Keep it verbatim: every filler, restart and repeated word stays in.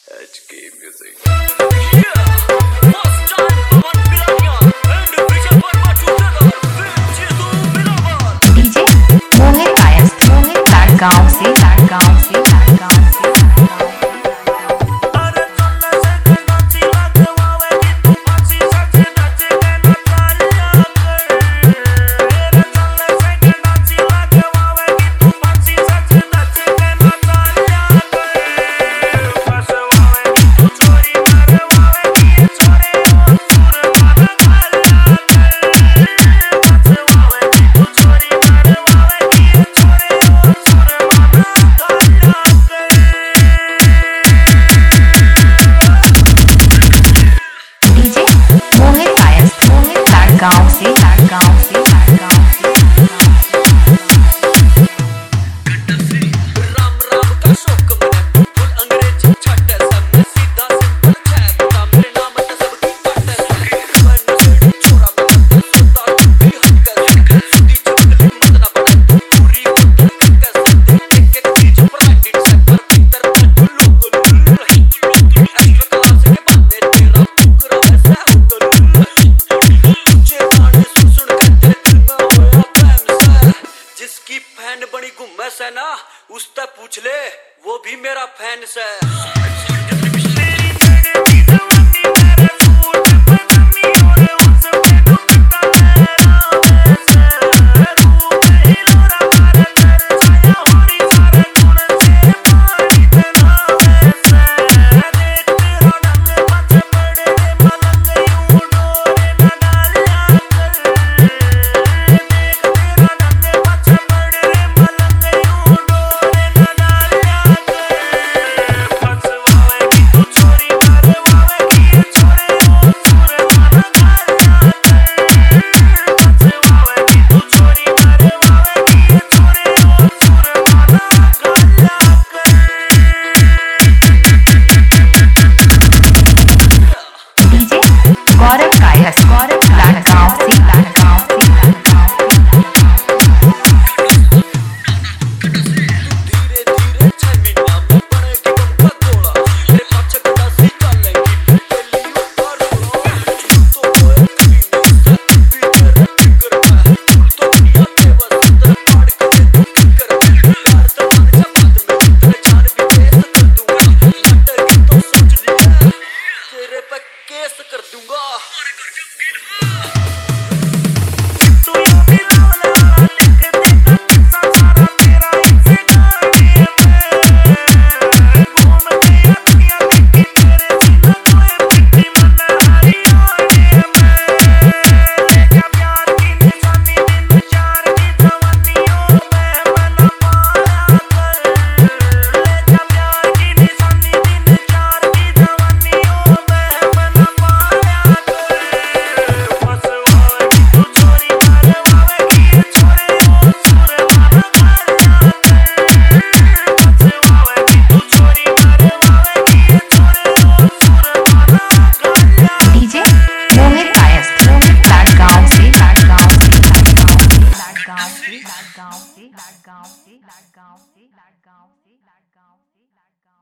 H K Music. Yeah, first time Pawan Pirania and Vijay Verma together with Jeetu Bilawal. D J मोहित कायस्थ मोहित तारगांव से तारगांव से तारगांव से गाँव से गाँव से गाँव से राम राम का शौक मना फुल अंग्रेजी छट सब में सीधा सिंपल छह बता मेरे नाम तो सबकी पट है छोरा मैं सुता भी हट कर सीधी चपली मत ना बना पूरी होटल कैसे एक एक चीज ब्रांडेड से पर भीतर गुल्लू गुल्लू एक्स्ट्रा क्लास के बाद तेरा टुकड़ा ऐसा होटल जिसकी फैन बनी गुम्मे से ना उससे पूछ ले वो भी मेरा फैन से। गौरव कायस्थ गौरव लाडगांव से लाडगांव से धीरे धीरे छमीना में बनेगी बम्बा गोला तेरे पाछे कदासी चलेगी दिल्ली ऊपर तो कोई कभी नहीं भी तेरा फिकर है तो दुनिया के बस तेरे पाड़ के तू फिकर यार तुम्हारे जमात में तेरे जान भी केस कर दूंगा लटेगी तो सोच लिया तेरे पे केस कर दूंगा। गाँव से गाँव से गाँव से गाँव से